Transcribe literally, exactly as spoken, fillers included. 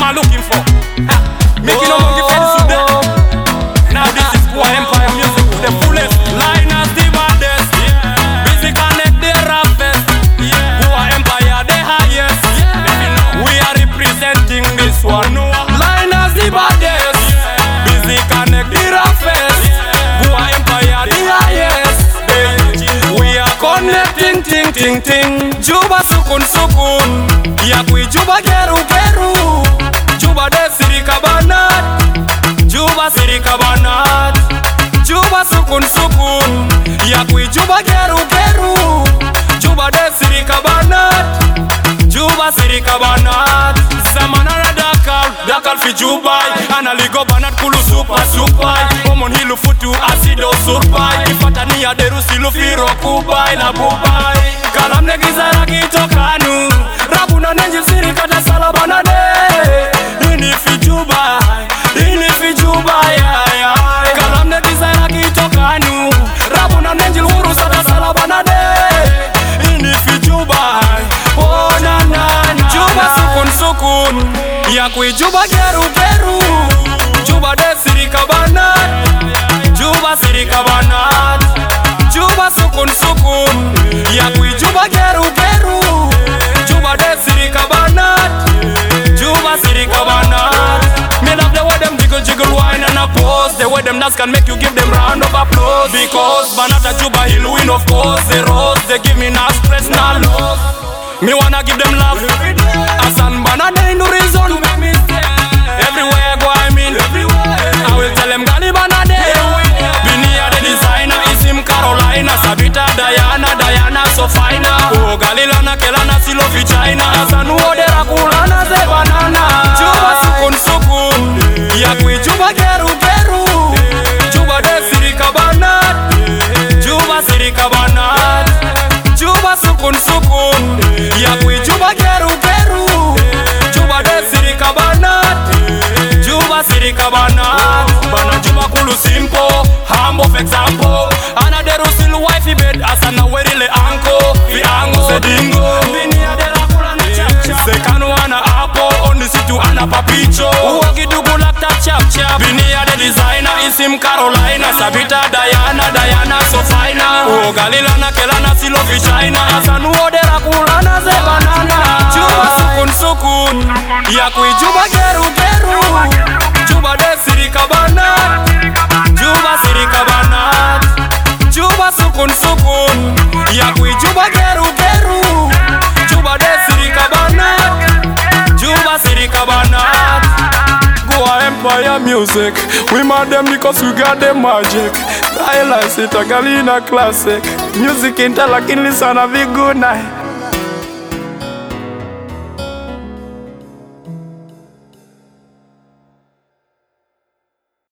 are looking for. Ha. Making no monkey fence today. Now this is Goa Empire music to the fullest. Liners the baddest. Busy connect the roughest. Goa Empire the highest. We are representing this one. Liners the baddest. Busy connect the roughest. Goa Empire the highest. We are connecting ting ting ting. Juba sukun sukun. Yakwi Juba geru geru. Juba de Sirika Banat. Juba Sirika Banat. Juba sukun sukun. Yakwi Juba geru geru. Juba de Sirika Banat. Juba Sirika Banat. Samana Dakar, Dakar fi Dubai. Analigo Banat kulu super super. Omon hilu futu asido surpai. Ifatania deru silu firo kubai na bubai. Kalam negizara kitokanu. Rabuna nenjil Sirika da salabana de. Ini fi Dubai, ini fi Dubai. Kalam negizara kitokanu. Rabuna nenjil urusa da salabana de. Ini fi Dubai. Oh na na na. Juba sukun sukun. Yakwi Juba geru geru. Juba de Sirika Banat. Juba Sirika Banat. Juba sukun sukun. Yakwi Juba geru geru. Juba de Sirika Banat. Juba Sirika Banat. Me love the way them jiggle jiggle wine and a pose. The way them dance can make you give them round of applause. Because Banat a Juba he'll win of course. The rose they give me no stress no love. Me wanna give them love. Asan Banat they no reason to make me stay. Everywhere I go I mean I will tell them Gali Banat they. Binia the designer is him Carolina. Sabita Diana Diana so fine. Oh Galilana Kelana silo fi China. Asan uodera kulana ze banana. Juba sukun sukun. Yakwi Juba geru geru. Juba de Sirika Banat. Juba Sirika Banat. Juba sukun sukun. Yakwi Juba geru geru. Juba de Sirika Banat. Juba Sirika Banat. Bana Juba kulu simple. Humble for example. Ana deru silu wifi bed. Asana werile anko. Fi ango se dingo. Binia de la kulana chap chap. Sekanu ana apo. Oni situ ana papicho. Uwagi dugu lakta chap chap. Binia de designer is him Carolina. Sabita Diana Diana so fine. Oh Galilana Kelana silo fi China. Asanu odera kulana ze banana. Juba sukun sukun. Yakwi Juba geru geru. Juba de Sirika Banat. Juba Sirika Banat. Juba sukun sukun. Yakwi Juba geru geru. Juba de Sirika Banat. Juba Sirika Banat. Goa Empire music. We mad them because we got the magic. I like it a Galina classic. Music in Talakin listen a big good night.